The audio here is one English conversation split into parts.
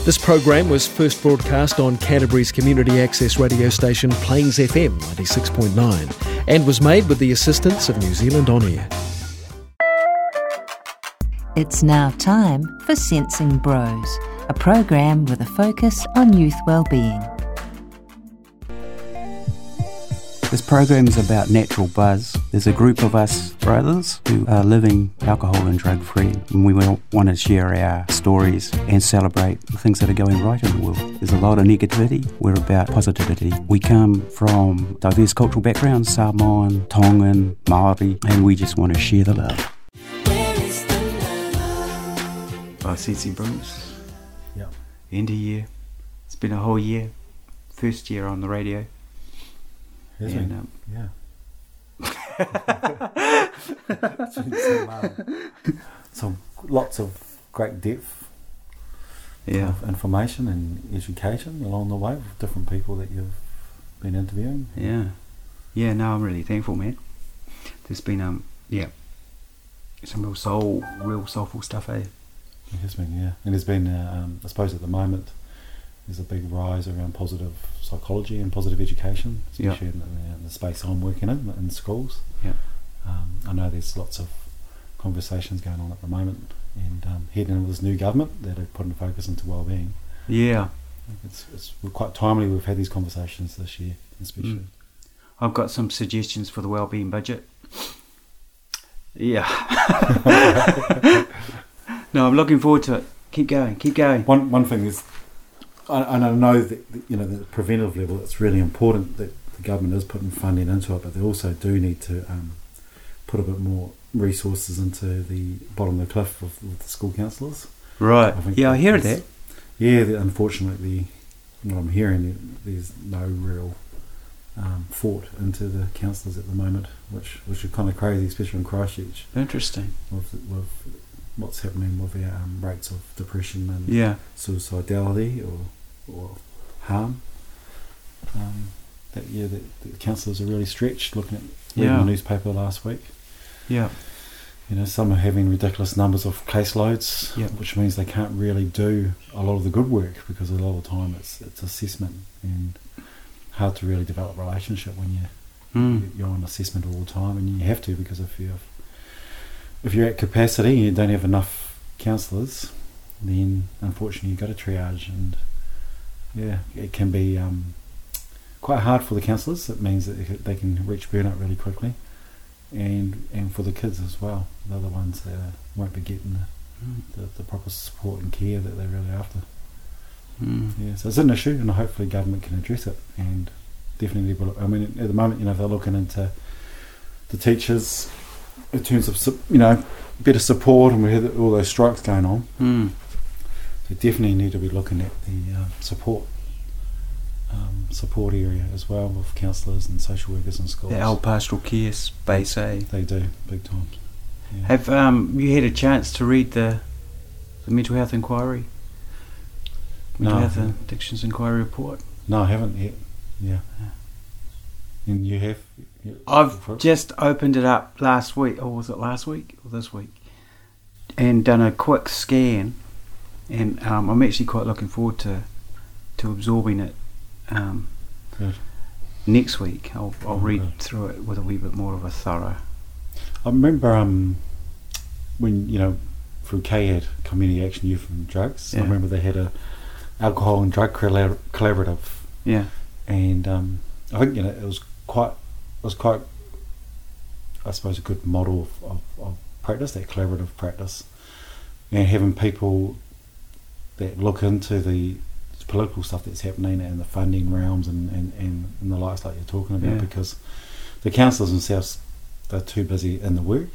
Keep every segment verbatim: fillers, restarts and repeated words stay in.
This program was first broadcast on Canterbury's community access radio station Plains F M ninety-six point nine and was made with the assistance of New Zealand On Air. It's now time for Sensing Bros, a program with a focus on youth wellbeing. This program is about Natural Buzz. There's a group of us brothers who are living alcohol and drug free, and we want to share our stories and celebrate the things that are going right in the world. There's a lot of negativity. We're about positivity. We come from diverse cultural backgrounds, Samoan, Tongan, Māori, and we just want to share the love. Oh, Sensing Bros. Yeah. End of year. It's been a whole year. First year on the radio. Has and, been? Um, yeah. It's been some, um, some lots of great depth yeah. of information and education along the way with different people that you've been interviewing. Yeah. Yeah, no, I'm really thankful, man. There's been, um, yeah, some real soul, real soulful stuff, eh? It has been, yeah. And there's been, uh, um, I suppose at the moment, there's a big rise around positive psychology and positive education, especially yep. in, the, in the space I'm working in, in schools. Yep. Um, I know there's lots of conversations going on at the moment, and um, heading into this new government that are putting focus into wellbeing. Yeah. It's, it's we're quite timely we've had these conversations this year, especially. Mm. I've got some suggestions for the wellbeing budget. Yeah. No, I'm looking forward to it. Keep going, keep going. One one thing is, and I know that, you know, the preventive level, it's really important that the government is putting funding into it, but they also do need to um, put a bit more resources into the bottom of the cliff with, with the school counsellors. Right. I think yeah, I hear that. Yeah, the, unfortunately, what I'm hearing, there's no real um, thought into the counsellors at the moment, which which is kind of crazy, especially in Christchurch. Interesting. With, with what's happening with our um, rates of depression and yeah. suicidality or or harm. Um, that yeah, the, the counsellors are really stretched. Looking at reading yeah. the newspaper last week. Yeah. You know, some are having ridiculous numbers of caseloads, yeah. which means they can't really do a lot of the good work because a lot of the time it's it's assessment and hard to really develop a relationship when you mm. you're on assessment all the time, and you have to, because if you if you're at capacity and you don't have enough counsellors, then unfortunately you've got to triage, and yeah, it can be um, quite hard for the counsellors. It means that they can reach burnout really quickly, and and for the kids as well. They're the ones that won't be getting the, mm. the, the proper support and care that they're really after. Mm. Yeah, so it's an issue, and hopefully government can address it. And definitely, I mean, at the moment, you know, they're looking into the teachers in terms of, you know, better support, and we had all those strikes going on. Mm. So definitely need to be looking at the uh, support um, support area as well, with counsellors and social workers in schools. The L pastoral care space, eh? They do, big time. Yeah. Have um, you had a chance to read the the mental health inquiry? Mental No, health and addictions inquiry report? No, I haven't yet. Yeah. yeah. And you have? You, I've just opened it up last week, or was it last week or this week, and done a quick scan, and um, I'm actually quite looking forward to to absorbing it um, Good. next week. I'll, I'll oh, read good. through it with a wee bit more of a thorough. I remember um, when, you know, through K A D, Community Action Youth and Drugs, yeah. I remember they had a alcohol and drug collab- collaborative. Yeah. And um, I think, you know, it was quite, it was quite, I suppose, a good model of, of, of practice, that collaborative practice, and having people that look into the political stuff that's happening and the funding realms and, and, and, and the likes like you're talking about, yeah. because the counsellors themselves, they're too busy in the work.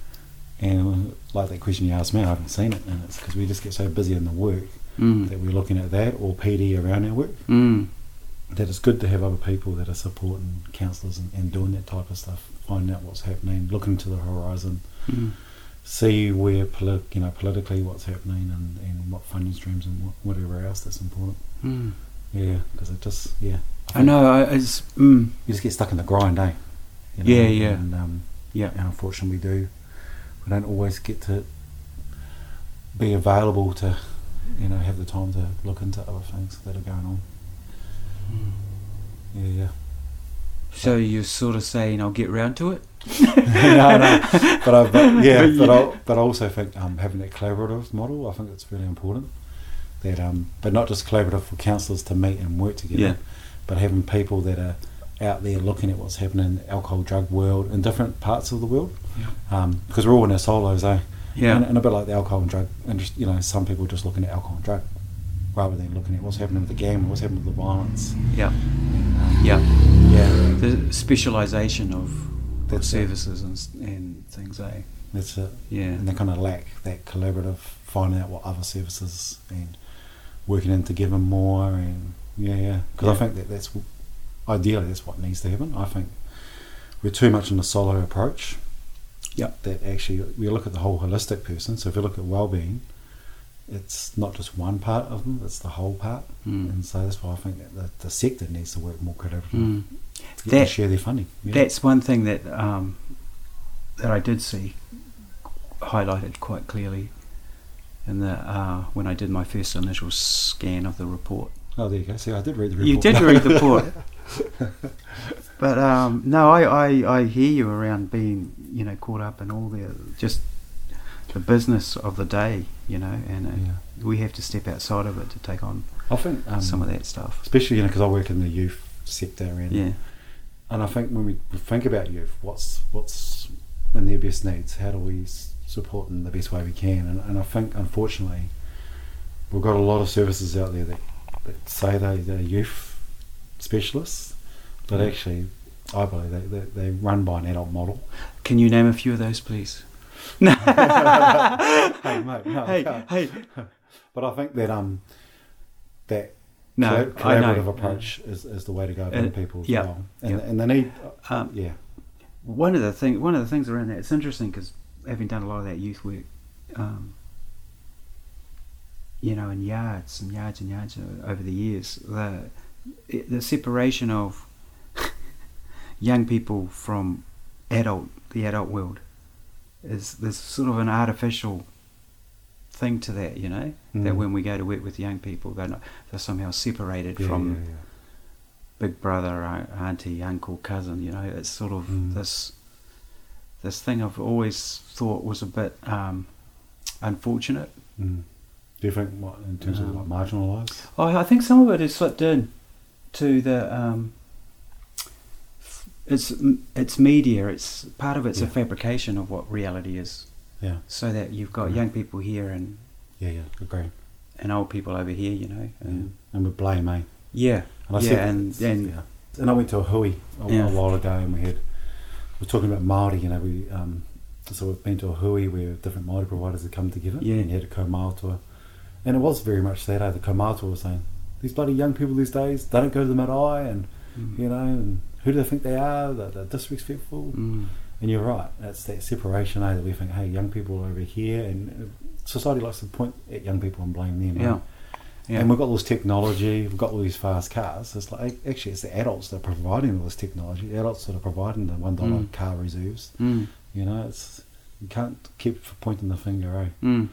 And like that question you asked me, I haven't seen it, and it's because we just get so busy in the work mm. that we're looking at that, or P D around our work, mm. that it's good to have other people that are supporting counsellors and, and doing that type of stuff, finding out what's happening, looking to the horizon, mm. see where poli- you know politically what's happening, and, and what funding streams and what, whatever else that's important. Mm. Yeah, because it just yeah. I, I know I, it's mm. you just get stuck in the grind, eh? You know, yeah, yeah, and um, yeah. And unfortunately, we do. We don't always get to be available to you know, have the time to look into other things that are going on. Mm. Yeah, yeah. So you're sort of saying, I'll get round to it? no, no. But, I, but yeah, but I, but I also think um, having that collaborative model, I think it's really important. That um, but not just collaborative for counsellors to meet and work together, Yeah. but having people that are out there looking at what's happening in the alcohol drug world in different parts of the world. Yeah. Um, because we're all in our solos, eh? Yeah. And, and a bit like the alcohol and drug, and just, you know, some people are just looking at alcohol and drug rather than looking at what's happening with the gambling, what's happening with the violence. Yeah. And, um, Yeah. yeah, The specialisation of, of That's it. services and, s- and things, eh? that's it. Yeah. And they kind of lack that collaborative, finding out what other services and working in to give them more, and yeah, yeah. Because Yeah. I think that that's ideally that's what needs to happen. I think we're too much in a solo approach. Yep. That actually we look at the whole holistic person. So if you look at well-being, it's not just one part of them; it's the whole part. Mm. And so that's why I think that the, the sector needs to work more collaboratively Mm. to get That- to share their funding. Yeah. That's one thing that um, that I did see highlighted quite clearly in the uh, when I did my first initial scan of the report. Oh, there you go. See, I did read the report. You did read the report, but um, no, I, I, I hear you around being, you know, caught up in all the just the business of the day, you know, and uh, Yeah. we have to step outside of it to take on I think um, some of that stuff. especially, you know, because I work in the youth sector, and Yeah, and I think when we think about youth, what's what's in their best needs? How do we s- support them the best way we can? And, and I think, unfortunately, we've got a lot of services out there that, that say they, they're youth specialists, but Yeah. actually, I believe they, they, they run by an adult model. can you name a few of those, please? Hey, mate, no, I Hey, can't. hey, But I think that um that no, colla- I collaborative know. approach is, is the way to go Uh, with people as yeah, well. And, yeah. and they need, Um, yeah, One of the thing, one of the things around that, it's interesting because having done a lot of that youth work, um, you know, in yards and yards and yards o- over the years, the it- the separation of young people from adult, the adult world, is there's sort of an artificial thing to that, you know, that Mm. when we go to work with young people, they're not, they're somehow separated yeah, from yeah, yeah. big brother, uh, auntie, uncle, cousin. You know, it's sort of Mm. this this thing I've always thought was a bit um, unfortunate. Mm. Do you think, what, in terms of Um, like marginalised? I, I think some of it has slipped in to the. Um, f- it's it's media. It's part of it's a Yeah. fabrication of what reality is, Yeah, so that you've got Yeah. young people here and yeah, yeah, agree. and old people over here. You know, Yeah. and And with blame, eh? yeah, And I yeah, said, and and yeah. And I went to a hui a, Yeah. a while ago, and we had we were talking about Māori. You know, we um, so we've been to a hui where different Māori providers had come together, Yeah. and you had a kaumātua, and it was very much that. Eh? The kaumātua was saying, these bloody young people these days, they don't go to the marae, and Mm. you know, and who do they think they are? They're, they're disrespectful. Mm. And you're right, it's that separation, eh, that we think, hey, young people are over here, and uh, society likes to point at young people and blame them. eh? Yeah. Yeah. And we've got all this technology, we've got all these fast cars. It's like, actually, it's the adults that are providing all this technology, the adults that are providing the one dollar Mm. car reserves. Mm. You know, it's you can't keep pointing the finger, eh? Mm.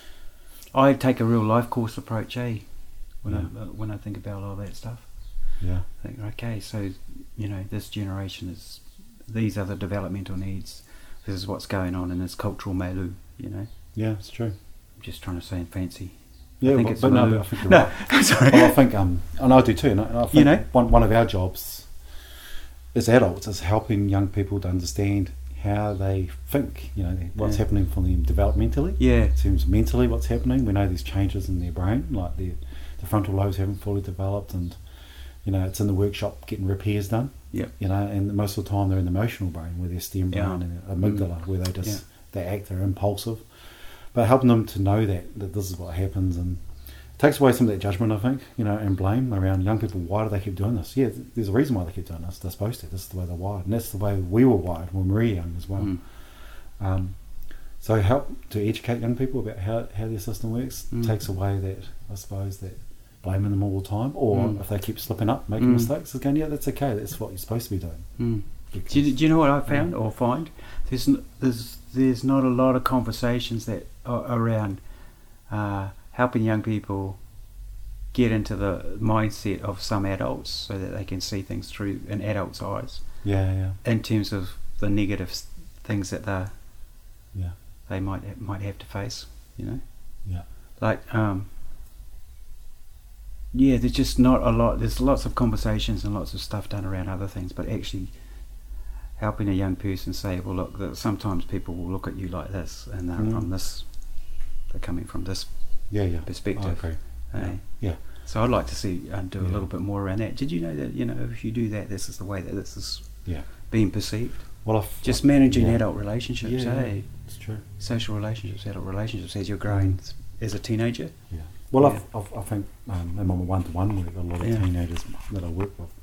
I take a real life course approach, eh? When Yeah. I uh, when I think about all that stuff, Yeah. I think, okay, so you know, this generation is these are the developmental needs. This is what's going on in this cultural milieu. You know, Yeah, it's true. I'm just trying to say fancy. Yeah, I think but, it's but no, milieu. but I think you're No, right. sorry. Well, I think, um, and I do too. And I, and I think You know? one, one of our jobs as adults is helping young people to understand how they think, you know, what's Yeah. happening for them developmentally. Yeah, In terms of mentally, what's happening. We know there's changes in their brain, like the the frontal lobes haven't fully developed, and you know, it's in the workshop getting repairs done. Yep. You know, and most of the time they're in the emotional brain, where their stem brain Yeah. and their amygdala, Mm. where they just Yeah. they act, they're impulsive. But helping them to know that that this is what happens, and it takes away some of that judgment, I think, you know, and blame around young people. Why do they keep doing this? Yeah, th- there's a reason why they keep doing this. They're supposed to. This is the way they're wired, and that's the way we were wired when we were young as well. Mm. Um, so help to educate young people about how, how their system works Mm. takes away that, I suppose, that blaming them all the time, or Mm. if they keep slipping up, making Mm. mistakes, it's going, yeah, that's okay. That's what you're supposed to be doing. Mm. Because- Do you, do you know what I found or find? There's n- there's there's not a lot of conversations that are around uh, helping young people get into the mindset of some adults so that they can see things through an adult's eyes Yeah, yeah, in terms of the negative s- things that they yeah, they might ha- might have to face, you know. yeah, Like, um, yeah, there's just not a lot. There's lots of conversations and lots of stuff done around other things, but actually helping a young person say, well, look, that sometimes people will look at you like this, and they're Mm. from this, they're coming from this yeah, yeah. perspective. I agree. eh? Yeah. So I'd like to see uh, do a Yeah. little bit more around that. Did you know that, you know, if you do that, this is the way that this is Yeah. being perceived? Well, I've, Just managing yeah. adult relationships, Yeah, eh? it's true. Social relationships, adult relationships as you're growing as a teenager. Yeah. Well, Yeah. I've, I've, I think um, in my one-to-one work, a lot of Yeah. teenagers that I work with,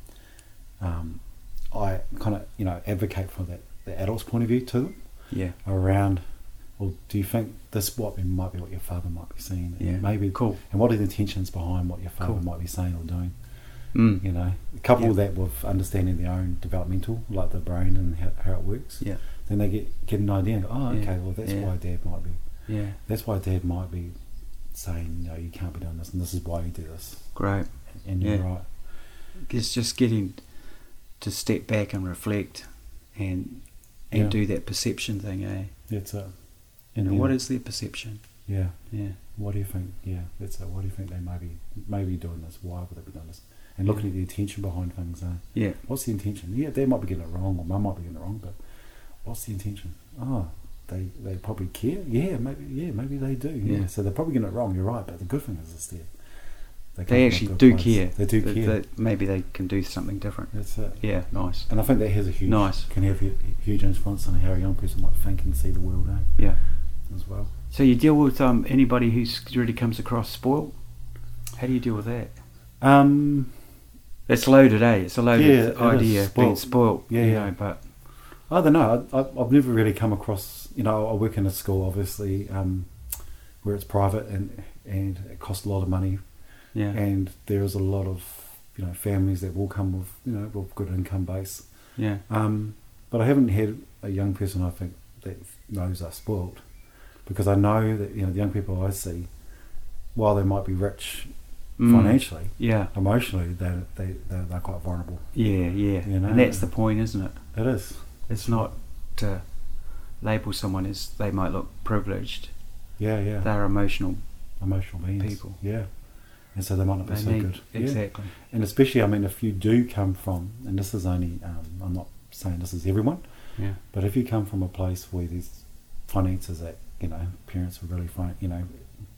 um, I kind of, you know, advocate for that the adult's point of view to them Yeah. around, well, do you think this what might be what your father might be saying? And Yeah. Maybe Cool. And what are the intentions behind what your father Cool. might be saying or doing? Mm. You know, couple Yeah. that with understanding their own developmental, like the brain and how, how it works. Yeah. Then they get get an idea. And go, oh, Yeah. okay. Well, that's Yeah. why Dad might be. Yeah. That's why Dad might be saying, you know, you can't be doing this, and this is why you do this. Great. And you're Yeah. right. It's just getting to step back and reflect and and Yeah. do that perception thing, eh? That's it. You know, then- what is their perception? Yeah. Yeah. What do you think? Yeah, that's it. What do you think they may be, may be doing this? Why would they be doing this? And looking at the intention behind things. Uh, Yeah. what's the intention? Yeah, they might be getting it wrong, or Mum might be getting it wrong, but what's the intention? Oh, they they probably care. Yeah, maybe. Yeah, maybe they do. Yeah. Yeah. So they're probably getting it wrong. You're right, but the good thing is, it's there. come They from a actually good do place. care. They do that, care. that maybe they can do something different. That's it. Yeah, nice. And I think that has a huge, Nice. can have a huge influence on how a young person might think and see the world, eh, Yeah. as well. So you deal with um, anybody who's really comes across spoiled? How do you deal with that? Um, It's loaded, eh? It's a loaded Yeah, it is. idea of being Spoilt. spoiled. Yeah, you yeah. know, but I don't know. I, I, I've never really come across. You know, I work in a school, obviously, um, where it's private and and it costs a lot of money, yeah, and there is a lot of, you know, families that will come with, you know, with good income base. yeah, Um, but I haven't had a young person, I think, that knows they're spoiled, because I know that, you know, the young people I see, while they might be rich Mm. financially, yeah, emotionally, they they they're, they're quite vulnerable. yeah, yeah. You know? And that's the point, isn't it? It is. It's not to label someone as they might look privileged. Yeah, yeah. They're emotional. Emotional beings. People. Yeah. And so they might not be They so need good. Yeah. exactly. And especially, I mean, if you do come from, and this is only, um, I'm not saying this is everyone, Yeah, but if you come from a place where there's finances that, you know, parents are really, fin- you know,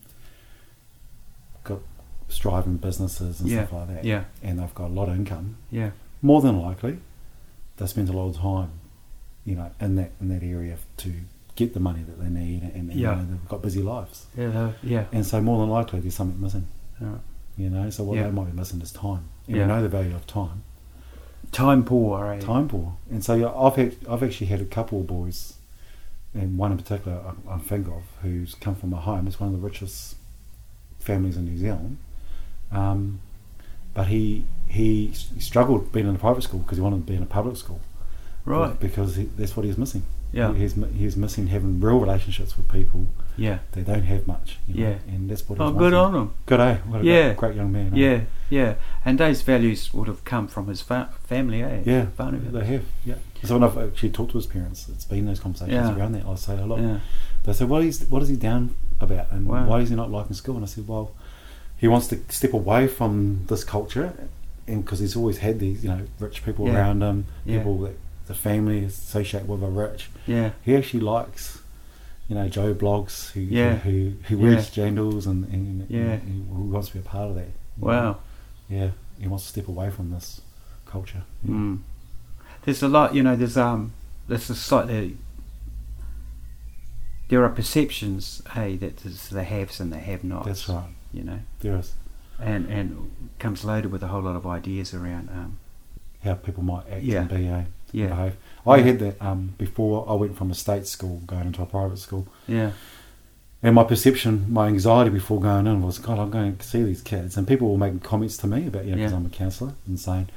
got striving businesses and Yeah, stuff like that, yeah, and they've got a lot of income, yeah, more than likely, they spend a lot of time, you know, in that in that area to get the money that they need, and, and Yeah. you know, they've got busy lives, yeah, they're- yeah. and so more than likely there's something missing. yeah. You know, so what Yeah. they might be missing is time. And Yeah. we know the value of time. Time poor, eh? Time poor. And so yeah, I've had, I've actually had a couple of boys, and one in particular I, I think of, who's come from a home. It's one of the richest families in New Zealand. Um, but he he struggled being in a private school because he wanted to be in a public school. Right. Because he, that's what he was missing. Yeah. He, he's, mi- he was missing having real relationships with people Yeah. that don't have much. You know, Yeah. And that's what he Oh, was good wanting. on him. Good, eh? What a Yeah. great, great young man. eh? Yeah, yeah. And those values would have come from his fa- family, eh? Yeah, Whānau. they have. Yeah. So when I've actually talked to his parents, it's been those conversations Yeah. around that. I say a lot. Yeah. They say, "What is what is he down about, and Wow. why is he not liking school?" And I said, "Well, he wants to step away from this culture, and because he's always had these, you know, rich people Yeah. around him, Yeah. people that the family associate with are rich. Yeah. He actually likes, you know, Joe Blogs, who Yeah. who, who wears jandals and, and, Yeah. and he wants to be a part of that. Wow. Yeah, he wants to step away from this culture. Yeah. Mm. There's a lot, you know. There's um. There's a slightly. There are perceptions, hey, that there's the haves and the have-nots. That's right. You know, There is. and and comes loaded with a whole lot of ideas around um. How people might act Yeah. and be, eh? Yeah. Behave. I had that um, before I went from a state school going into a private school, Yeah. and my perception, my anxiety before going in was, God, I'm going to see these kids, and people were making comments to me about, you know, because Yeah. I'm a counsellor, and saying,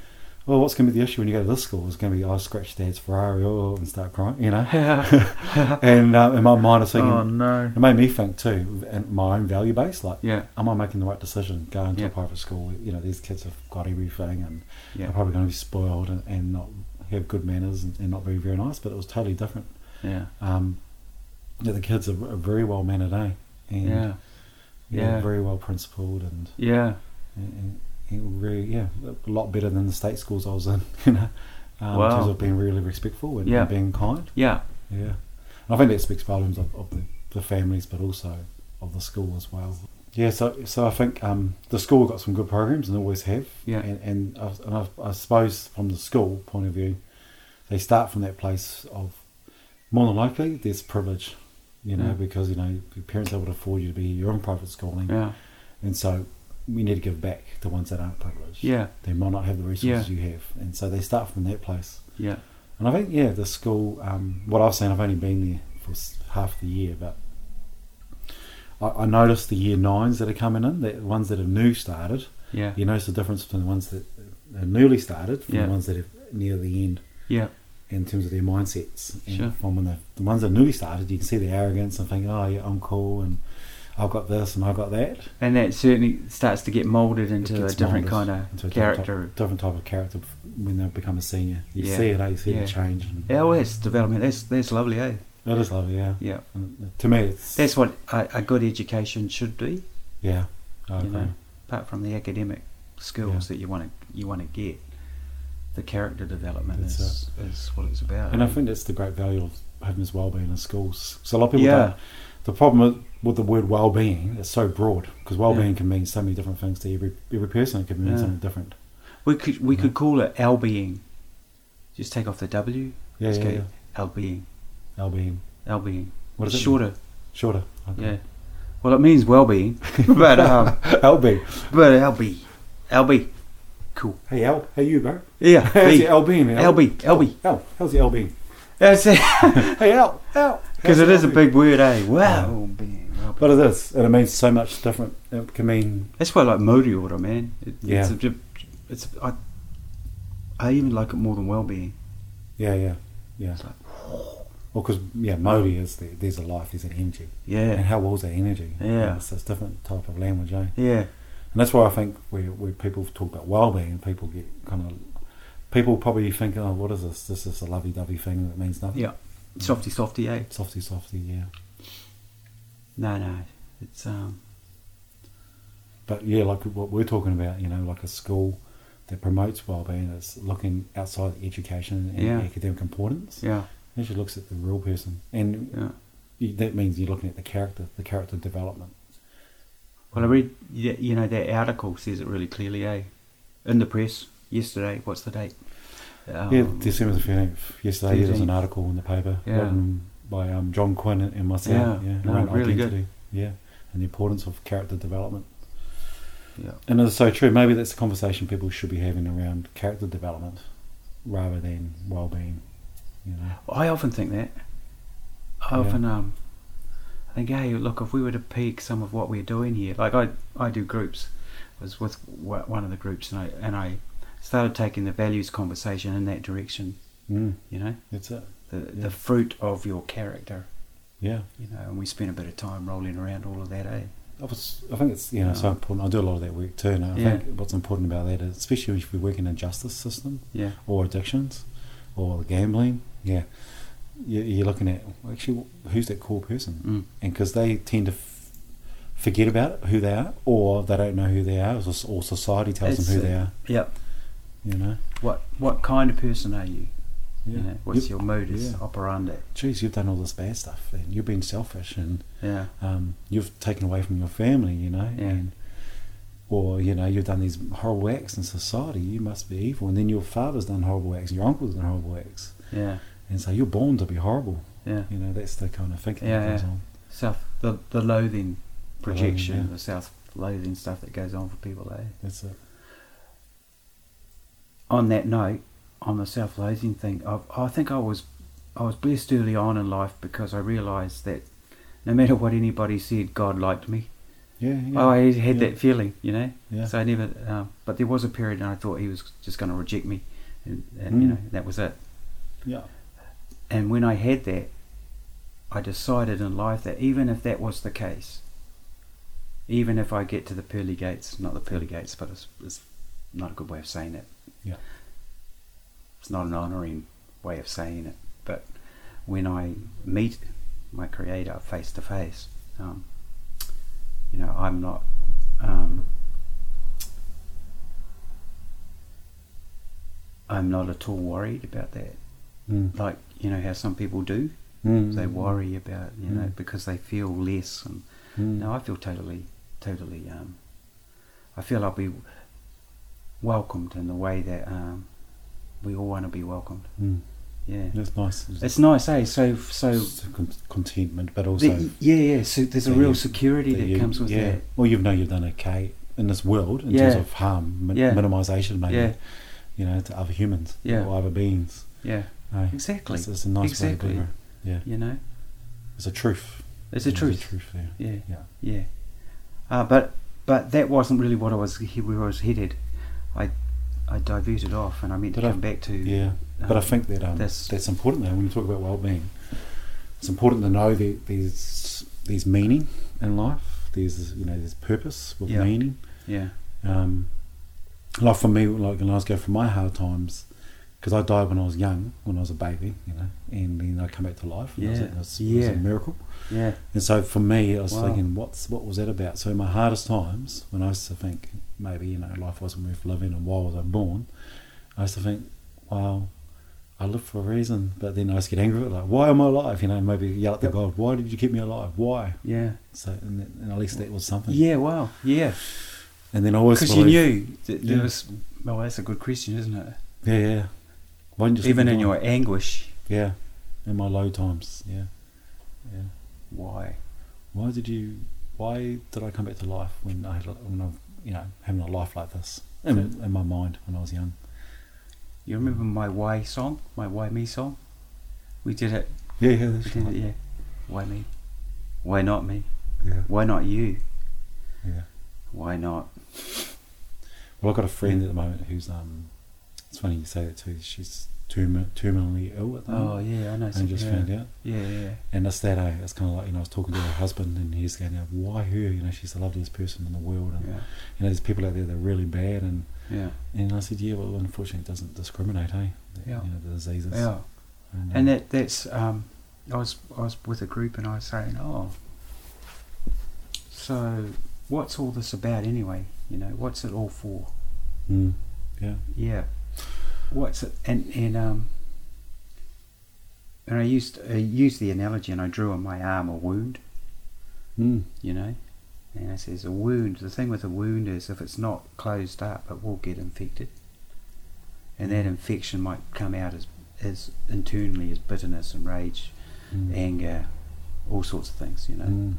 well, what's going to be the issue when you go to this school? It's going to be, I scratch Dad's Ferrari oh, and start crying, you know. and uh, in my mind, I was thinking, oh no, it made me think too, and my own value base, like, yeah, am I making the right decision going to yeah. a private school? You know, these kids have got everything, and yeah. they're probably going to be spoiled and, and not have good manners and, and not be very nice. But it was totally different. Yeah, um, yeah, the kids are, are very well mannered, eh? And yeah, yeah, very well principled, and yeah. and, and really, yeah, a lot better than the state schools I was in, you know, um, Wow. in terms of being really respectful and, Yeah. and being kind. Yeah, Yeah, and I think that speaks volumes of, of the, the families, but also of the school as well. Yeah, so so I think um, the school got some good programs and always have. Yeah. and and, I, and I, I suppose from the school point of view, they start from that place of more than likely there's privilege, you know, Yeah. because you know your parents are able to afford you to be your own private schooling, yeah, and so we need to give back to ones that aren't privileged. yeah, They might not have the resources Yeah. you have, and so they start from that place. yeah, And I think, yeah, the school, um, what I've seen, I've only been there for s- half the year, but I, I noticed the year nines that are coming in, the ones that are new started, yeah, you notice the difference between the ones that are newly started from Yeah. the ones that are near the end yeah, in terms of their mindsets. And Sure. from when the, the ones that are newly started, you can see the arrogance and thinking, oh, yeah, I'm cool, and I've got this and I've got that. and that certainly starts to get moulded It into a gets different moulded kind into of a different character. Type, different type of character when they become a senior. You Yeah. see it, eh? You see Yeah. the change. And Yeah, well, that's development. That's that's lovely, eh? It is lovely, yeah. Yeah, And to me, it's... that's what a, a good education should be. Yeah, I You agree. know, apart from the academic skills Yeah. that you want to you want to get, the character development That's is is what it's about. And I eh? think that's the great value of having this well-being in schools. So a lot of people Yeah. don't... The problem with, with the word well-being is so broad, because well-being Yeah. can mean so many different things to every every person. It can mean Yeah. something different. we could we Yeah. could call it L-being. Just take off the W. Yeah, Just yeah, go yeah. L-being. Well-being. L-being. What It's is it? shorter. Shorter. Okay. Yeah. Well, it means well-being, but um, L-being. but L-B, L-B, cool. Hey, L. Hey, you, bro. Yeah. How's B. your L-being, man? L-B, L-B. L. How's your L-being? That's it. Hey, L. L. Because it is a big word, eh? Wow. Yeah. Well-being. well-being. But it is, and it means so much different. It can mean... That's why I like Modi order, man. It, Yeah. It's, a, di- it's I, I even like it more than well-being. Yeah, yeah, yeah. It's like, Well, because, yeah, Modi is, the, there's a life, there's an energy. And yeah, how well's that energy? Yeah. It's, it's a different type of language, eh? yeah, And that's why I think where, where people talk about well-being, people get kind of... People probably think, oh, what is this? This is a lovey-dovey thing that means nothing. yeah. Softy, softy, eh? Softy, softy, yeah. No, no. It's um, But, yeah, like what we're talking about, you know, like a school that promotes well-being, that's looking outside education and Yeah. academic importance. yeah, It actually looks at the real person. And yeah. you- that means you're looking at the character, the character development. Well, I read, y- you know, that article says it really clearly, eh? In the press yesterday. What's the date? Um, Yeah, December the fifteenth. Yesterday there was an fifteenth. article in the paper Yeah. written by um, John Quinn and myself. Yeah, Yeah, no, around really good. identity. Yeah, and the importance of character development. Yeah. And it's so true. Maybe that's a conversation people should be having around character development rather than well-being. You know. I often think that. I Yeah. often um, I think, hey, look, if we were to peak some of what we're doing here, like I, I do groups. I was with w- one of the groups, and I and I started taking the values conversation in that direction. Mm, You know, that's it. the Yeah. the fruit of your character. Yeah. You know, and we spent a bit of time rolling around all of that, eh? I, was, I think it's you know so Yeah. important. I do a lot of that work too. And I Yeah. think what's important about that is, especially if we work in a justice system Yeah, or addictions or gambling, yeah, you, you're looking at well, actually who's that core person, mm. and because they tend to f- forget about it, who they are, or they don't know who they are, or, or society tells It's, them who uh, they are. yeah. You know, What what kind of person are you? yeah. You know, what's You've- your modus yeah. operandi? Geez, you've done all this bad stuff, and you've been selfish, and Yeah, um, you've taken away from your family, you know, Yeah. and or you know you've done these horrible acts in society. You must be evil, and then your father's done horrible acts, your uncle's done horrible acts, yeah, and so you're born to be horrible. yeah. You know, that's the kind of thinking Yeah, that goes yeah. on. Self the the loathing projection, yeah. the self-loathing stuff that goes on for people, eh? That's it. On that note, on the self-loathing thing, I, I think I was I was blessed early on in life because I realised that no matter what anybody said, God liked me. Yeah, yeah. Oh, I had yeah. that feeling, you know. Yeah. So I never. Um, but there was a period, and I thought He was just going to reject me. and, and Mm. you know that was it. Yeah. And when I had that, I decided in life that even if that was the case, even if I get to the pearly gates, not the pearly gates, but it's, it's not a good way of saying it. Yeah. It's not an honouring way of saying it. But when I meet my Creator face to face, um, you know, I'm not. Um, I'm not at all worried about that. Mm. Like, you know how some people do. Mm. They worry about, you know, Mm. because they feel less. And Mm. no, I feel totally, totally. Um, I feel I'll be welcomed in the way that um, we all want to be welcomed. Mm. Yeah, That's nice. it's nice, eh? So, so It's a con- contentment, but also the, yeah, yeah. So there's a that real you- security that, you- comes with yeah. that. Well, you know you've done okay in this world in Yeah. terms of harm, min- Yeah. minimisation, maybe. Yeah. You know, to other humans Yeah. or other beings. Yeah, Eh? exactly. It's, it's a nice Exactly. way to be. Yeah. You know, It's a truth. it's a There's truth. a truth there. Yeah, Yeah. yeah. Uh, but but that wasn't really what I was where I was headed. I I diverted off, and I meant to But I- come back to. Yeah. um, But I think that um, that's- that's, important though when you talk about well-being. It's important to know that there's there's meaning in life. There's you know there's purpose with Yeah. meaning. Yeah, Um, like for me, like when I was going through my hard times, because I died when I was young, when I was a baby, you know, and then I come back to life. And it was, Yeah. it was, it was Yeah. a miracle. yeah, And so for me, I was Wow. thinking, what's what was that about? So in my hardest times, when I used to think maybe you know life wasn't worth living, and why was I born? I used to think, wow, I lived for a reason. But then I used to get angry with it, like, why am I alive? You know, maybe yell at the Yep. God, why did you keep me alive? Why? yeah, So and, then- and at least that was something. yeah. Wow, yeah. And then I always Because you believed- knew that there Yeah. was. Well, that's a good question, isn't it? Yeah, yeah. Why didn't you just Even let in me your die? anguish, Yeah, in my low times, yeah, yeah. why? Why did you? Why did I come back to life when I had, a- when I'm, you know, having a life like this in, in my mind when I was young? You remember my Why song, my Why Me song? We did it. Yeah, yeah, We that's did right. it. Yeah. Why me? Why not me? Yeah, Why not you? yeah. Why not? Well, I've got a friend at the moment who's um. It's funny you say that too. She's termi- terminally ill at the Oh moment. yeah, I know. And just yeah. found out. Yeah, yeah. And it's that, eh? It's kind of like, you know, I was talking to her husband and he's going, why her? You know, she's the loveliest person in the world. And, Yeah, you know, there's people out there that are really bad. And, yeah, and I said, yeah, well, unfortunately, it doesn't discriminate, eh? The, Yeah. You know, the diseases. yeah. And, And um, that that's um, I was I was with a group and I was saying, oh, so what's all this about anyway? You know, what's it all for? mm, yeah. Yeah, what's it? And and um, and I used I used the analogy and I drew on my arm a wound. Mm, You know, and I says a wound. The thing with a wound is if it's not closed up, it will get infected, and that infection might come out as as internally as bitterness and rage, mm, anger, all sorts of things. You know. mm,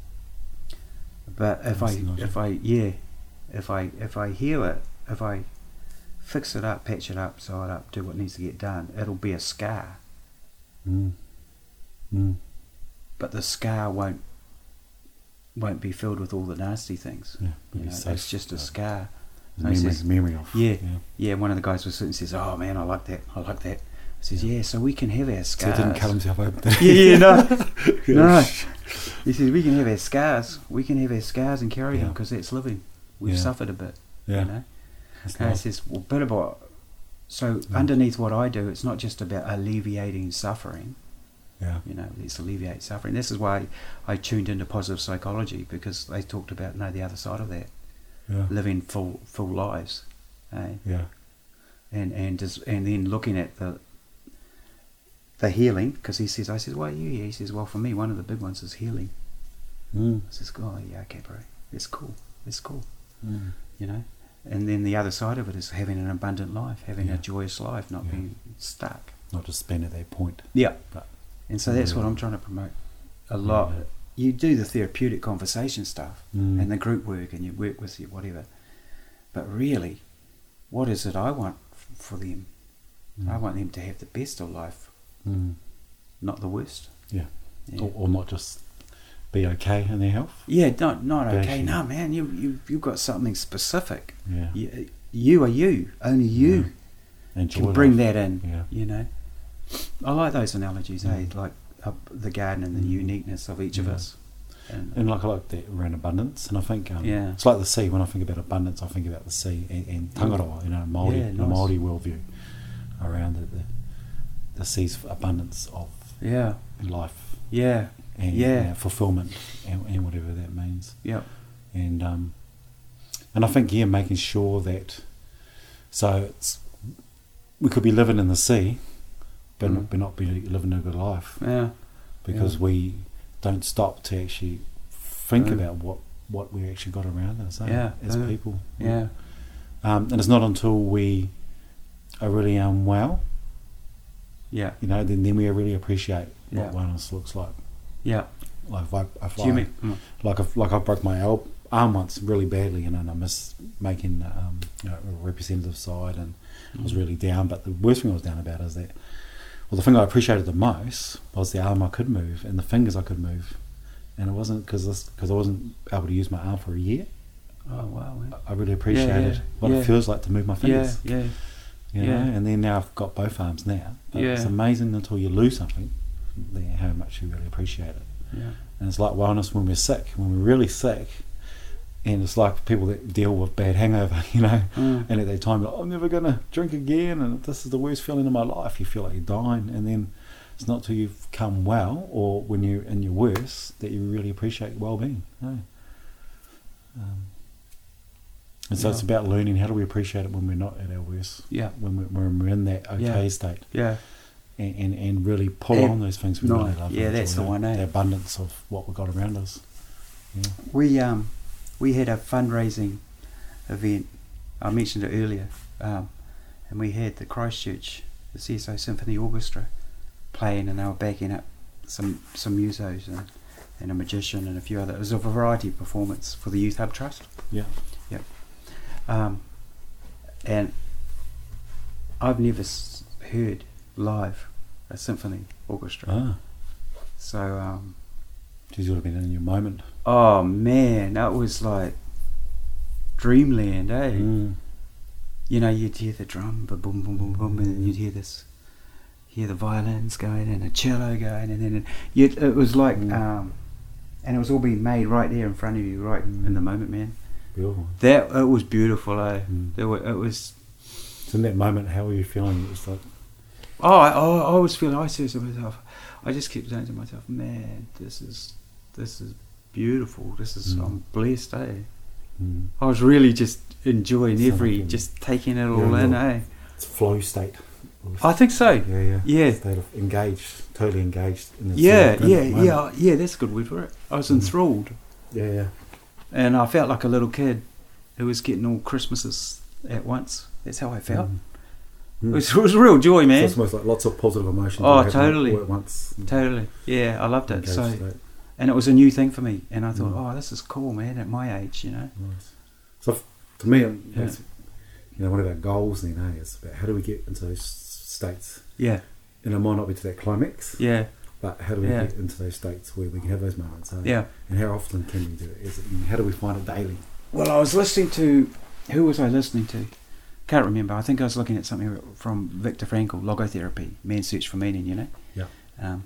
But if That's I, nice. if I, yeah, if I, if I heal it, if I fix it up, patch it up, sew it up, do what needs to get done, it'll be a scar. mm, mm, But the scar won't, won't be filled with all the nasty things. yeah. You Be know, safe, it's just a uh, scar. the No, he memory, says- memory of. Yeah. yeah. Yeah, one of the guys was sitting and says, "Oh man, I like that. I like that." I says, "Yeah, so we can have our So scars." he didn't cut himself open. Yeah, yeah, no, no. He says we can have our scars. We can have our scars and carry them Yeah. because that's living. We've Yeah. suffered a bit. Yeah. You know. That's And I nice. says, well, bit about. So Yeah. underneath what I do, it's not just about alleviating suffering. Yeah. You know, let's alleviate suffering. This is why I tuned into positive psychology, because they talked about no the other side of that, Yeah. living full full lives, eh? Yeah. and and just, and then looking at the the healing, because he says, I says, why are you here? He says, well, for me, one of the big ones is healing. Mm, I says, oh yeah, okay, bro, that's cool, that's cool, mm, you know. And then the other side of it is having an abundant life, having Yeah. a joyous life, not Yeah. being stuck. not just spend at that point. Yeah. But And so that's what Yeah. I'm trying to promote a lot. Yeah. You do the therapeutic conversation stuff Mm. and the group work and you work with you, whatever. But really, what is it I want f- for them? Mm. I want them to have the best of life, Mm. not the worst. Yeah. Yeah, Or, or not just be okay in their health. yeah not, not But okay. actually- No, man, you, you, you've got something specific. Yeah. You, you are you, only you. Enjoy can bring life. that in. Yeah. You know, I like those analogies. Mm. Eh? Like uh, the garden and the Mm. uniqueness of each of Yeah. us. And, And like I like that around abundance, and I think um, Yeah. it's like the sea. When I think about abundance, I think about the sea and, and tangaroa, you know, Māori, Yeah, the nice. Māori worldview around it, the, the sea's abundance of yeah, life yeah, and Yeah. you know, fulfillment and, and whatever that means. yeah, And um, and I think yeah, making sure that so it's we could be living in the sea, but Mm. not, but not be living a good life yeah, because Yeah. we don't stop to actually think Mm. about what, what we actually got around us eh, Yeah, as yeah. people. yeah, Um, and it's not until we are really unwell, yeah, you know, then, then we really appreciate Yeah. what wellness looks like. yeah. Like if I, if Do you I mean? Mm. like if like I broke my el- arm once really badly, you know, and I missed making um, you know, a representative side, and I was really down. But the worst thing I was down about is that, well, the thing I appreciated the most was the arm I could move and the fingers I could move, and it wasn't because because I wasn't able to use my arm for a year. Oh wow. Man. I really appreciated yeah, what yeah. it feels like to move my fingers. Yeah, yeah, You yeah. know, and then now I've got both arms now. But it's Yeah. amazing until you lose something, then how much you really appreciate it. yeah. And it's like wellness when we're sick, when we're really sick, and it's like people that deal with bad hangover, you know, Mm. and at that time, like, I'm never going to drink again, and this is the worst feeling of my life. You feel like you're dying, and then it's not till you've come well, or when you're in your worst, that you really appreciate well-being. You know? um, and so Yeah. it's about learning how do we appreciate it when we're not at our worst, Yeah, when we're, when we're in that okay Yeah. state. yeah, And, and, and really pull And- on those things we no, really love. yeah, and that's enjoy, the one, eh? The abundance of what we've got around us. Yeah. We um we had a fundraising event. I mentioned it earlier, um, and we had the Christchurch, the C S O Symphony Orchestra, playing, and they were backing up some some musos and, and a magician and a few other. It was a variety performance for the Youth Hub Trust. Yeah. Um, and I've never s- heard live a symphony orchestra. Ah, So um, geez, you would have been in your moment. oh man, that was like dreamland, eh? Mm. You know, you'd hear the drum, ba boom, boom, boom, boom, and then you'd hear this, hear the violins going and a cello going, and then you'd, it was like, Mm. um, and it was all being made right there in front of you, right Mm. in the moment, man. Beautiful. That it was beautiful, eh? Mm. There were, it was. So in that moment, how were you feeling? It was like, Oh, I, I, I was feeling. I said to myself, I just kept saying to myself, man, this is, this is beautiful. This is, Mm. I'm blessed, eh? mm, I was really just enjoying Sounds every, like a- just taking it you're all in in, your- eh? it's flow state. I think so. Yeah, yeah. Yeah. State of engaged, totally engaged. In the Yeah, sort of yeah, moment. yeah, yeah. That's a good word for it. I was Mm. enthralled, Yeah, yeah. and I felt like a little kid who was getting all Christmases at once. That's how I felt. Mm. It was, it was real joy, So man. it's almost like lots of positive emotions. Oh, all happening totally. all at once. Totally. Yeah, I loved it. Engaged So, state. and it was a new thing for me, and I thought, Mm. oh, this is cool, man. At my age, you know. Nice. So f- to me, um, Yeah. it's, you know, one of our goals then, eh, is about how do we get into those states, Yeah, and it might not be to that climax, yeah, but how do we Yeah. get into those states where we can have those moments, eh? yeah. And how often can we do it? Is it and how do we find it daily? Well, I was listening to, who was I listening to? Can't remember. I think I was looking at something from Viktor Frankl, Logotherapy, Man's Search for Meaning, you know? Yeah. Um,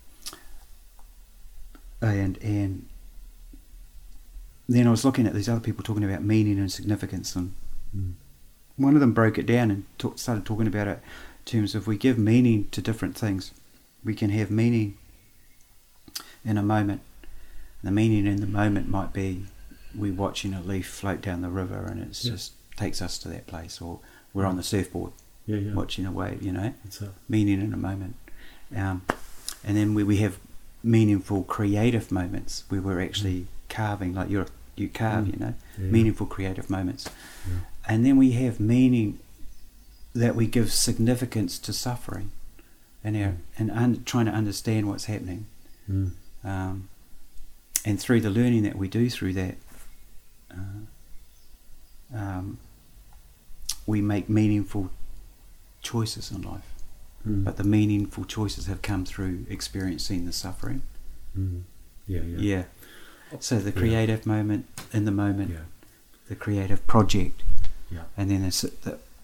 and and then I was looking at these other people talking about meaning and significance, and Mm. one of them broke it down and talk, started talking about it in terms of we give meaning to different things. We can have meaning in a moment. The meaning in the moment might be we watching a leaf float down the river, and it Yeah. just takes us to that place, or we're on the surfboard Yeah, yeah. watching a wave, you know, That's it. meaning in a moment. Um, and then we, we have meaningful creative moments where we're actually carving, like you're, you carve, Mm. you know, Yeah. meaningful creative moments. Yeah. And then we have meaning that we give significance to suffering and our, and un, trying to understand what's happening. Mm. Um, and through the learning that we do through that, uh, um, we make meaningful choices in life. Mm. But the meaningful choices have come through experiencing the suffering. Mm. Yeah, yeah. Yeah. So the Yeah. creative moment, in the moment, Yeah. the creative project, Yeah. and then it's the,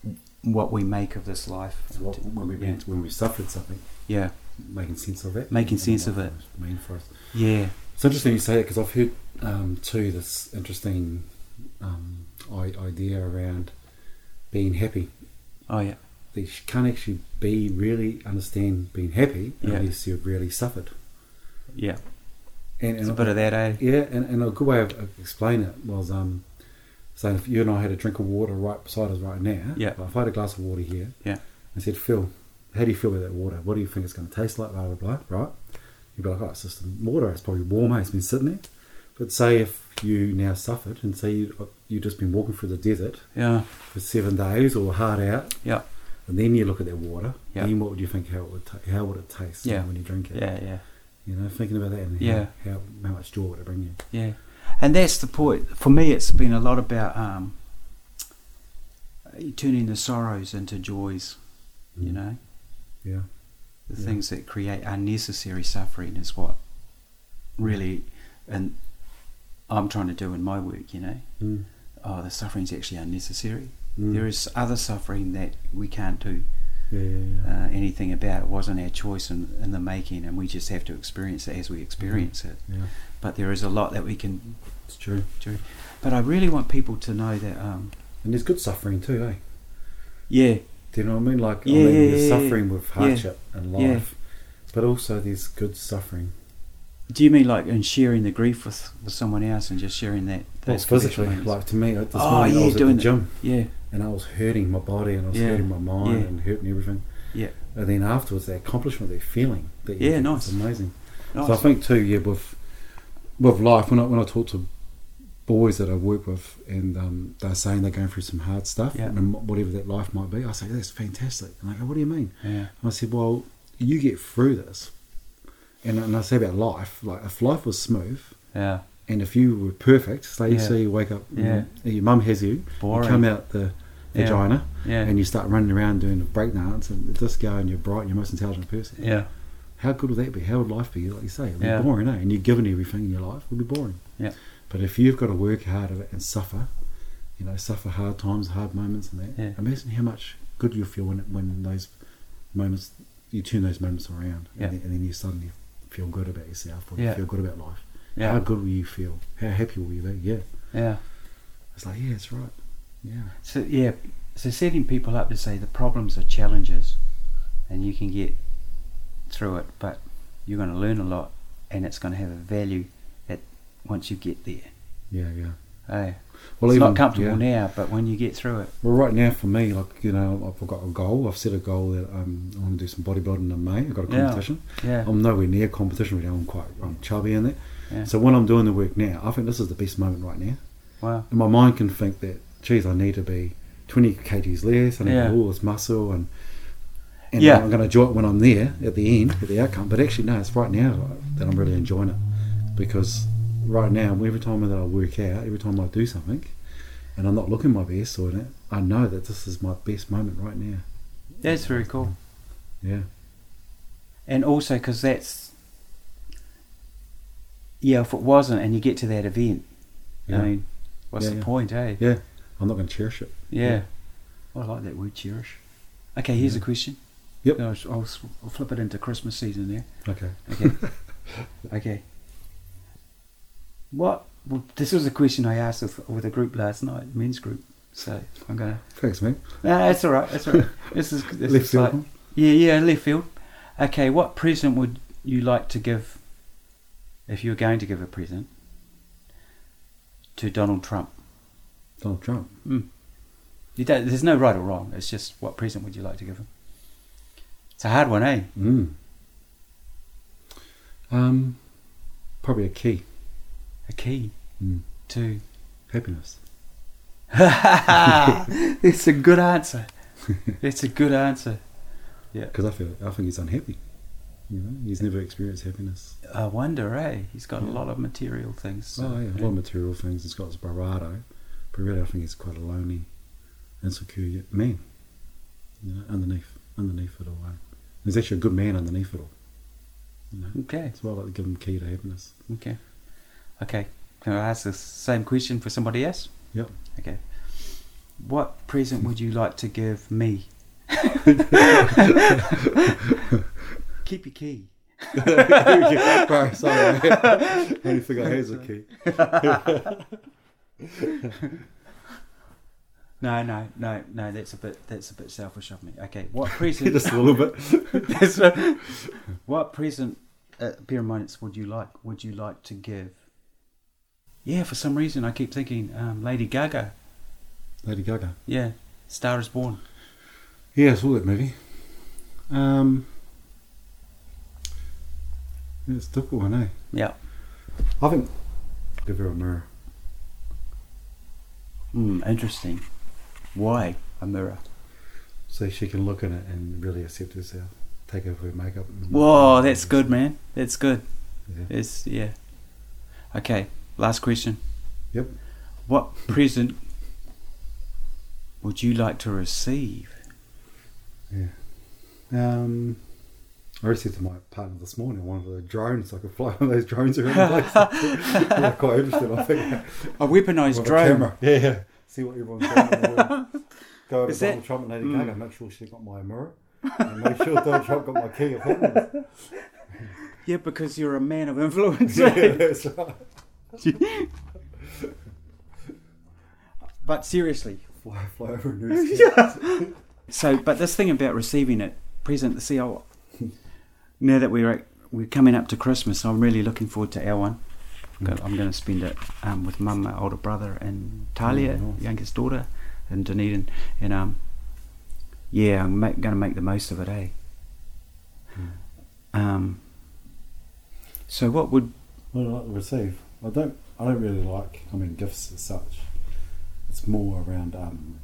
what we make of this life. What, when we yeah. when we suffered something, yeah, making sense of it, making sense of what it. it mean for us. Yeah, it's interesting you say that, because I've heard um, too this interesting um, I- idea around being happy. Oh yeah, That you can't actually be really understand being happy yeah. unless you've really suffered. Yeah, and, it's and a bit of that, eh? Yeah, and, and a good way of explaining it was um, saying if you and I had a drink of water right beside us right now, yeah. if I had a glass of water here, yeah. and said, Phil, how do you feel about that water? What do you think it's going to taste like? Blah, blah, blah, right? You'd be like, oh, it's just water. It's probably warmer. It's been sitting there. But say if you now suffered and say you, you've just been walking through the desert yeah. for seven days or hard out, yeah. and then you look at that water, yeah. then what would you think how it would, ta- how would it taste yeah. you know, when you drink it? Yeah, yeah. You know, thinking about that and yeah. how, how, how much joy would it bring you? Yeah. And that's the point. For me, it's been a lot about um, turning the sorrows into joys, mm. you know? Yeah. The yeah. things that create unnecessary suffering is what really, and I'm trying to do in my work, you know? Mm. Oh, the suffering's actually unnecessary. Mm. There is other suffering that we can't do yeah, yeah, yeah. Uh, anything about. It wasn't our choice in, in the making, and we just have to experience it as we experience mm. it. Yeah. But there is a lot that we can It's true. do. But I really want people to know that... Um, and there's good suffering too, eh? Yeah. Do you know what I mean? Like, yeah, I mean, yeah, there's yeah, suffering with hardship yeah. and life, yeah. but also there's good suffering. Do you mean like in sharing the grief with, with someone else and just sharing that? Well, physically, like to me, this oh, morning yeah, I was at the doing gym, yeah, and I was hurting my body and I was yeah. hurting my mind yeah. and hurting everything. Yeah. And then afterwards, the accomplishment, that feeling, that you yeah, get, nice, it's amazing. Nice. So I think too, yeah, with with life, when I when I talk to boys that I work with, and um, they're saying they're going through some hard stuff, yeah. and whatever that life might be, I say that's fantastic. And I go, what do you mean? Yeah. And I said, well, you get through this. And, and I say about life, like if life was smooth, yeah, and if you were perfect, say you yeah. say you wake up, yeah. and your mum has you, Boring. you come out the yeah. vagina, yeah. and you start running around doing a breakdance and the disco, and you're bright and you're the most intelligent person. Yeah. How good would that be? How would life be? Like you say, it'd be yeah. boring, eh? And you're given everything in your life, it would be boring. Yeah. But if you've got to work hard at it and suffer, you know, suffer hard times, hard moments, and that, yeah. imagine how much good you feel when when those moments, you turn those moments around, yeah. and, then, and then you suddenly feel good about yourself, or yeah. you feel good about life. Yeah. How good will you feel? How happy will you be? Yeah. Yeah. It's like, yeah, that's right. Yeah. So yeah, so setting people up to say the problems are challenges, and you can get through it, but you're going to learn a lot, and it's going to have a value at once you get there. Yeah, yeah. Hey, well, it's even, not comfortable yeah. now, but when you get through it. Well, right now for me, like, you know, I've got a goal. I've set a goal that um, I want to do some bodybuilding in May. I've got a competition. Yeah. yeah. I'm nowhere near competition right now. I'm quite I'm chubby in that. Yeah. So when I'm doing the work now, I think this is the best moment right now. Wow. And my mind can think that, geez, I need to be twenty kilograms less. I need yeah. to have all this muscle, and and yeah. I'm going to enjoy it when I'm there at the end, at the outcome. But actually, no, it's right now that I'm really enjoying it, because right now, every time that I work out, every time I do something, and I'm not looking my best or that, I know that this is my best moment right now. That's very cool. Yeah. And also because that's, yeah, if it wasn't, and you get to that event, Yeah. I mean, what's Yeah, the yeah. point, eh? Yeah. I'm not going to cherish it. Yeah. Yeah. I like that word, cherish. Okay, here's Yeah. a question. Yep. I'll, I'll, I'll flip it into Christmas season there. Okay. Okay. okay. What? Well, this was a question I asked with, with a group last night, men's group. So I'm gonna. Thanks, mate. No, that's all right. That's all right. This is this Left is field. like, yeah, yeah, left field. Okay, what present would you like to give, if you were going to give a present, to Donald Trump? Donald Trump. Mm. You don't, there's no right or wrong. It's just what present would you like to give him? It's a hard one, eh? Mm. Um, probably a key. A key Mm. to Happiness. It's a good answer. It's a good answer. Yeah. Because I feel, I think he's unhappy. You know, he's never experienced happiness. I wonder, eh? He's got Yeah. a lot of material things. So, Oh yeah, a lot of material things. He's got his bravado, but really, I think he's quite a lonely, insecure man. You know, underneath, underneath it all. Eh? He's actually a good man underneath it all. You know, Okay. that's why I like to give him key to happiness. Okay. Okay. Can I ask the same question for somebody else? Yep. Okay. what present would you like to give me? Keep your key. Bro, sorry. I only think I has a key. No, no, no, no. That's a bit. That's a bit selfish of me. Okay, what present? Just a little bit. That's right. What present? Uh, parents would you like? Would you like to give? Yeah, for some reason I keep thinking um, Lady Gaga. Lady Gaga. Yeah, Star is Born. Yeah, I saw that movie. Um, yeah, it's a difficult one, eh? Yeah. I think give her a mirror. Hmm. Interesting. Why a mirror? So she can look in it and really accept herself. Take off her makeup. And Whoa, that's good, man. That's good. Yeah. It's yeah. Okay, last question. Yep. What present would you like to receive? Yeah. Um, I already said to my partner this morning, one of the drones, I could fly one of those drones around the place. Yeah, quite interested, I think. A weaponised With drone. A camera. Yeah, yeah. See what everyone's doing. in the world. Go over Is to Donald that- Trump and Lady Mm. Gaga, make sure she got my mirror. And make sure Donald Trump got my key of happiness. Yeah, because you're a man of influence. Yeah, right? that's right. But seriously. Fly, fly over a news. So, but this thing about receiving it, present, see, I, now that we're at, we're coming up to Christmas, I'm really looking forward to our one. Mm. I'm going to spend it um, with Mum, my older brother, and Talia, Oh, nice. youngest daughter, and Dunedin, and um, yeah, I'm ma- going to make the most of it, eh? Mm. Um. So, what would What do I like to receive? I don't. I don't really like. I mean, gifts as such. It's more around. Um,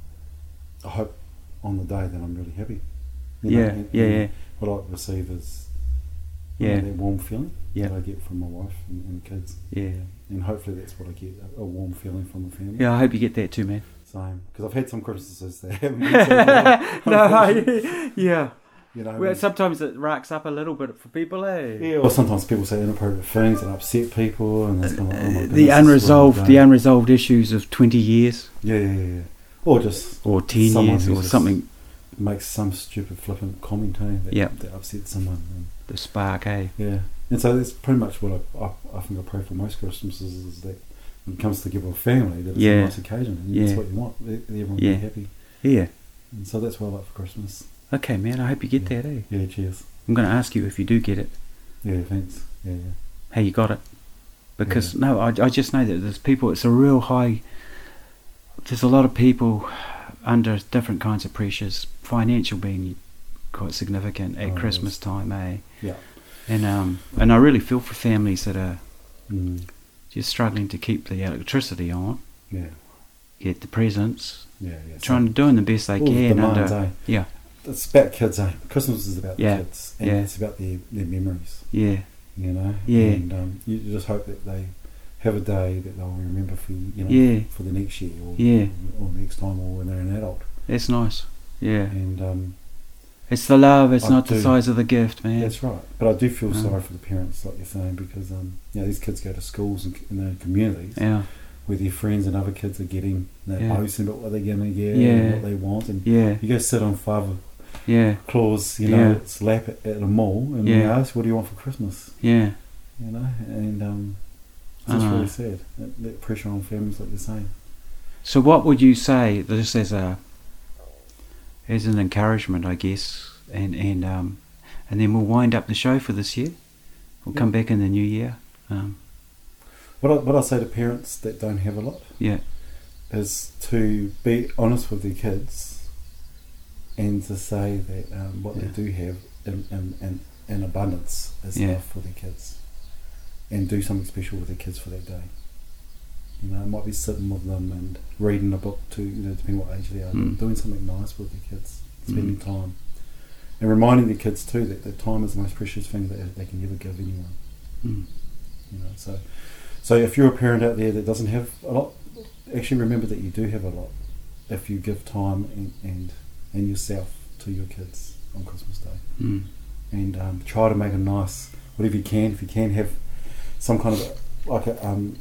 I hope on the day that I'm really happy. You know, Yeah, and- yeah, and yeah. What I like to receive is you know, Yeah. that warm feeling Yeah. that I get from my wife and, and kids. yeah, And hopefully that's what I get, a, a warm feeling from the family. yeah? I hope you get that too, man. Same. Because I've had some Christmases that haven't been so good. No, Unfortunately. I, yeah. You know, Well, when- sometimes it racks up a little bit for people, eh? yeah, or sometimes people say inappropriate things and upset people, and it's kind of, oh my goodness, The this is unresolved, what I'm the doing. unresolved issues of twenty years Yeah, yeah, yeah, yeah. Or just or ten Someone years who's or just- something. makes some stupid flippant comment eh, that, Yep. that upsets someone. And, The spark, eh? yeah, and so that's pretty much what I, I, I think I pray for most Christmases is that when it comes to give a family, that it's Yeah. a nice occasion, and Yeah. that's what you want. that Everyone Yeah. be happy, Yeah. and so that's what I like for Christmas. Okay, man. I hope you get Yeah. that, eh? Yeah, cheers. I'm going to ask you if you do get it, Yeah, thanks. Yeah, yeah. how you got it. Because no, I, I just know that there's people. It's a real high. There's a lot of people under different kinds of pressures, financial being quite significant at Oh, Christmas yes. time, eh? Yeah. And um, and I really feel for families that are Mm, just struggling to keep the electricity on, yeah, get the presents, yeah, yeah. trying to doing the best they all the can demands, under. eh? Yeah, It's about kids, eh? Christmas is about Yeah. the kids, and Yeah. it's about their, their memories, yeah, you know. Yeah. And um, you just hope that they have a day that they'll remember for you know Yeah. for the next year or Yeah. or next time or when they're an adult. that's nice. Yeah, And um, it's the love. It's I not the do. size of the gift, man. that's right. But I do feel Mm. sorry for the parents, like you're saying, because um, you know these kids go to schools and in their communities Yeah, where their friends and other kids are getting, they're Yeah. boasting about what they're going to get Yeah. and what they want, and yeah, you go sit on Father yeah, Claus, you know, Yeah. its lap at, at a mall, and Yeah. you ask, "What do you want for Christmas?" yeah. You know, and um, it's I just know. really sad that, that pressure on families, like you're saying. So, what would you say, just as a as an encouragement, I guess, and and um, and then we'll wind up the show for this year. We'll come back in the new year. Um, What I, what I say to parents that don't have a lot yeah, is to be honest with their kids and to say that um, what Yeah. they do have in, in, in, in abundance is Yeah. enough for their kids, and do something special with their kids for that day. You know, it might be sitting with them and reading a book to, you know, depending what age they are, Mm. doing something nice with their kids, spending time, and reminding their kids too that, that time is the most precious thing that they can ever give anyone. mm. You know, so so if you're a parent out there that doesn't have a lot, actually remember that you do have a lot if you give time and and, and yourself to your kids on Christmas Day, Mm. and um, try to make a nice, whatever you can. If you can have some kind of like a um,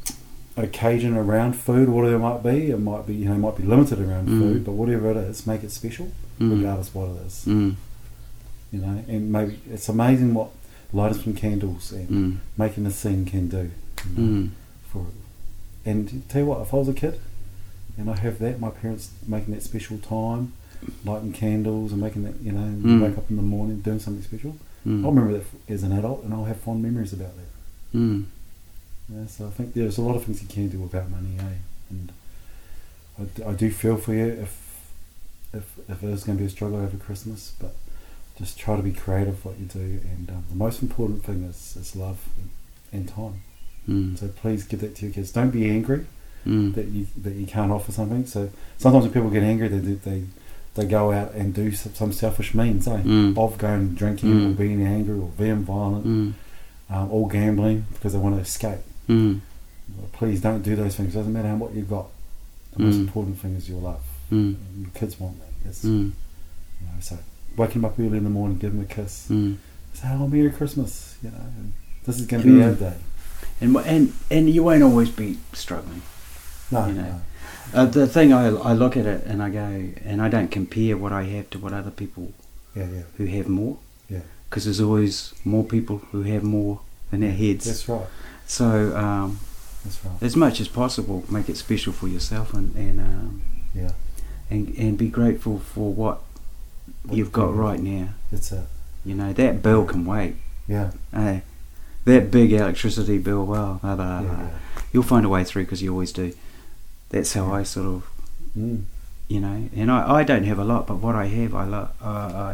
occasion around food, whatever it might be. It might be, you know, might be limited around Mm. food, but whatever it is, make it special, Mm. regardless what it is. Mm. You know, and maybe it's amazing what lighting some candles and Mm. making a scene can do. You know, Mm. for and tell you what, if I was a kid and I have that, my parents making that special time, lighting candles and making that, you know, and Mm. wake up in the morning doing something special. Mm. I'll remember that as an adult, and I'll have fond memories about that. Mm. Yeah, so I think there's a lot of things you can do without money, eh? And I, d- I do feel for you if if if it is going to be a struggle over Christmas, but just try to be creative with what you do, and um, the most important thing is, is love and, and time. Mm. So please give that to your kids. Don't be angry Mm. that you that you can't offer something. So sometimes when people get angry, they do- they they go out and do some, some selfish means, eh? Mm. Of going drinking Mm. or being angry or being violent, Mm. um, or gambling because they want to escape. Mm. Well, please don't do those things. Doesn't matter how what you've got. The most Mm. important thing is your love. Mm. And your kids want that. That's, Mm. you know, so wake them up early in the morning, give them a kiss, Mm. say, "Oh, Merry Christmas!" You know, and this is going to be Mm. our day. And and and you won't always be struggling. No, You know. no. Uh, the thing I I look at it and I go, and I don't compare what I have to what other people Yeah, yeah, who have more. Yeah. Because there's always more people who have more in their heads. That's right. So um, That's right. as much as possible, make it special for yourself, and and um, Yeah. and and be grateful for what What you've got you- right now. That's it. You know, that bill can wait. Yeah. Uh, that big electricity bill, well, blah, blah, Yeah, blah. yeah. You'll find a way through because you always do. That's how Yeah. I sort of, Mm. you know, and I, I don't have a lot, but what I have, I lo- uh,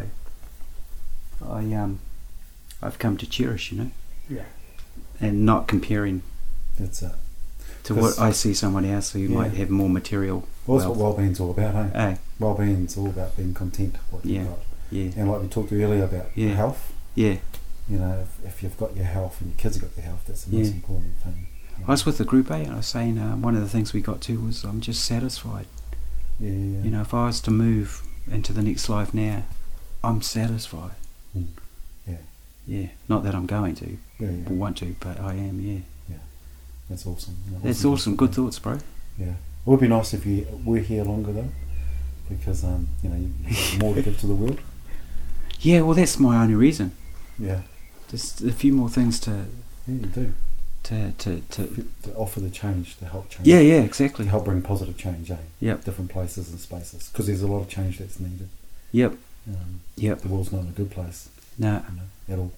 I, I um, I've come to cherish, you know, Yeah. and not comparing That's it. to 'Cause- what I see someone else who Yeah. might have more material. Well, that's wealth. what well-being's all about, hey? Eh, Well-being's all about being content with what Yeah. you've got. yeah, And like we talked earlier about Yeah. health, yeah. you know, if, if you've got your health and your kids have got their health, that's the most Yeah. important thing. you I was know. with the group A, and I was saying uh, one of the things we got to was I'm just satisfied. Yeah, yeah, yeah. You know, if I was to move into the next life now, I'm satisfied. Mm. Yeah. Yeah, not that I'm going to, Yeah, yeah. or want to, but I am, yeah. That's awesome. You know, That's awesome, good thoughts, bro. Yeah. It would be nice if you were here longer though, because um, you know, you've got more to give to the world. Yeah, well, that's my only reason. Yeah. Just a few more things to Yeah, you do. to to, to To offer the change, to help change. yeah, yeah, To exactly. help bring positive change, eh? Yep. Different places and spaces, because there's a lot of change that's needed. Yep, Um, yep. the world's not in a good place, No, you know, at all.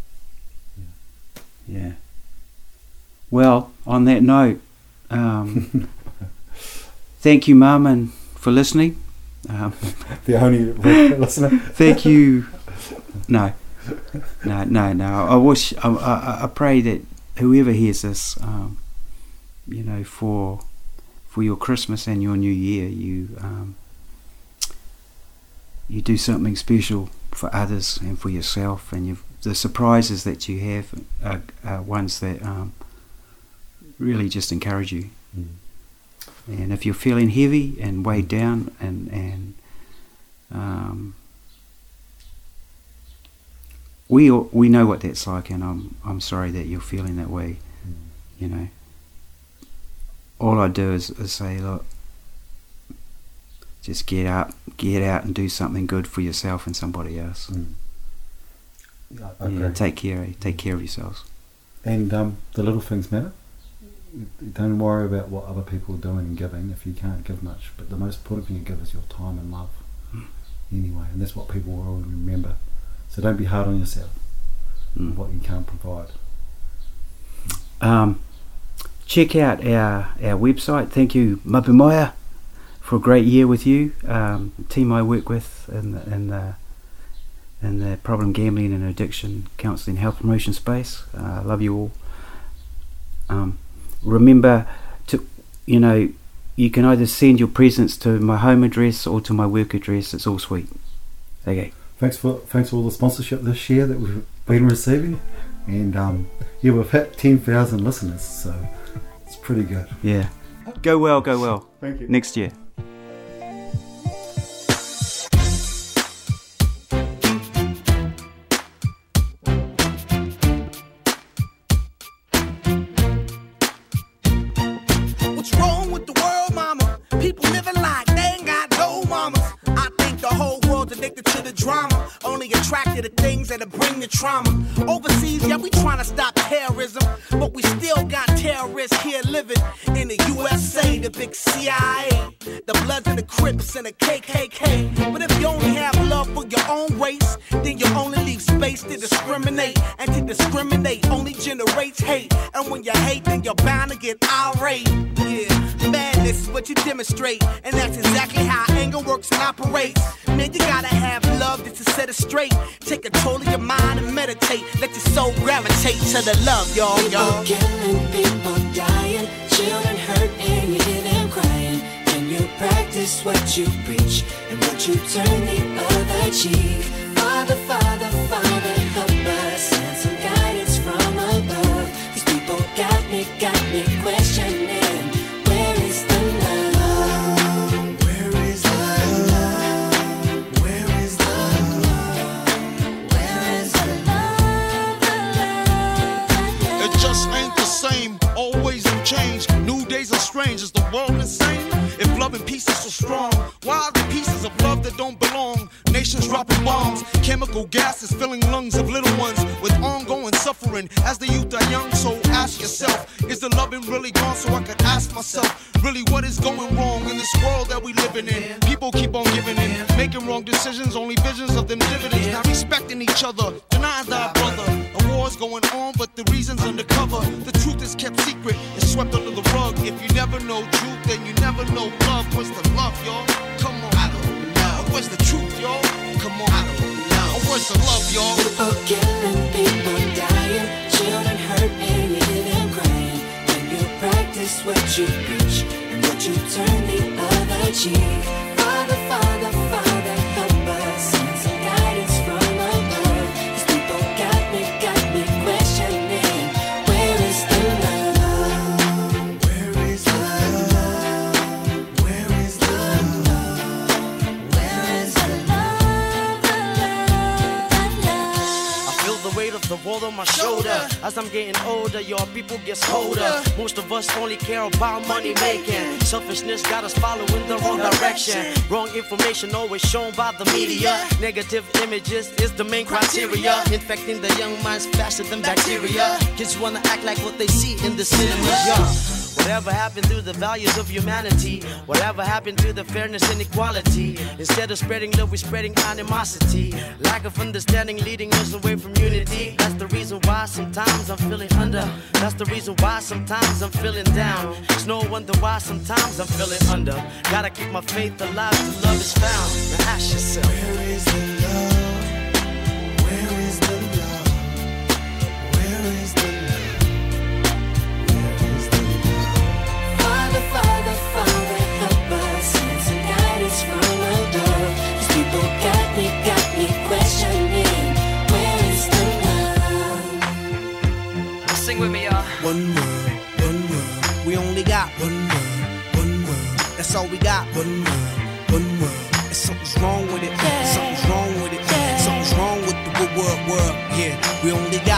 yeah. Well, on that note, um, thank you, Mum, and for listening. Um, The only listener. thank you. No, no, no, no. I wish, I, I, I pray that whoever hears this, um, you know, for for your Christmas and your New Year, you um, you do something special for others and for yourself, and you've, the surprises that you have are, are ones that um, really just encourage you. Mm. And if you're feeling heavy and weighed down, and and um, we all, we know what that's like, and I'm I'm sorry that you're feeling that way. Mm. You know, all I do is, is say, look, just get up, get out, and do something good for yourself and somebody else. Mm. Yeah, I Yeah, agree. take care, take care of yourselves. And um, the little things matter. Don't worry about what other people are doing and giving if you can't give much. But the most important thing you give is your time and love. Mm. Anyway, and that's what people will always remember. So don't be hard on yourself Mm. with what you can't provide. Um, check out our our website. Thank you, Mapimaya, for a great year with you. Um, the team I work with in the, in the in the problem gambling and addiction counselling health promotion space. I uh, love you all. Um, remember to, you know, you can either send your presents to my home address or to my work address. It's all sweet. Okay. Thanks for thanks for all the sponsorship this year that we've been receiving, and um, yeah, we've hit ten thousand listeners, so it's pretty good. Yeah. Go well. Go well. Thank you. Next year. I think the whole world's addicted to the drama, only attracted to things that'll bring the trauma. Overseas, yeah, we trying to stop terrorism, but we still got terrorists here living in the U S A, the big C I A, the Bloods and the Crips and the K K K. But if you only have love for your own race, then you only leave space to discriminate, and to discriminate only generates hate. And when you hate, then you're bound to get irate. Yeah, madness is what you demonstrate, and that's exactly how anger works and operates. Man, you gotta have love just to set it straight. Take control of your mind and meditate. Let your soul gravitate to the love, y'all, y'all. People killing, people dying, children hurt and you hear them crying. Can you practice what you preach, and would you turn the other cheek? Father, Father, Father, help us, send some guidance from above. These people got me, got me questioning, where is the love? Where is the love? Where is the love? Where is the love? The love, the love? It just ain't the same, always in change. New days are strange, is the world insane? If love and peace is so strong, why are the pieces of love that don't belong? Nations dropping bombs, chemical gases filling lungs of little ones with ongoing suffering as the youth are young. So ask yourself, is the loving really gone? So I could ask myself, really what is going wrong in this world that we living in? People keep on giving in, making wrong decisions, only visions of them dividends. Not respecting each other, denying thy brother. A war's going on, but the reason's undercover. The truth is kept secret, it's swept under the rug. If you never know truth, then you never know love. Where's the love, y'all? Come on, I don't know. Where's the truth, y'all? Come on, I don't know. Where's the love, y'all? People killing, people dying, children hurt and you hear them crying. When you practice what you preach, and would you turn the other cheek? Father, Father, Father, help us, send some guidance from above. These people got me, got me questioning, where is the love? Where is the love? Where is the love? Where is the love? The love, the love. I feel the weight of the world on my shoulder. As I'm getting older, your people get colder. Most of us only care about money making. Selfishness got us following the wrong direction. Wrong information always shown by the media. Negative images is the main criteria. Infecting the young minds faster than bacteria. Kids wanna act like what they see in the cinema. Yeah. Whatever happened to the values of humanity? Whatever happened to the fairness and equality? Instead of spreading love, we're spreading animosity. Lack of understanding leading us away from unity. That's the reason why sometimes I'm feeling under. That's the reason why sometimes I'm feeling down. It's no wonder why sometimes I'm feeling under. Gotta keep my faith alive till love is found. Now ask yourself, where is the love? Where is the love? Where is the love? Father, Father, Father, help us, send some guidance from above. These people got me, got me questioning, where is the love? sing with me, y'all. One world, one world, we only got one world, one world, that's all we got. One world, one world, and something's wrong with it, something's wrong with it, something's wrong with the good world, world, yeah, we only got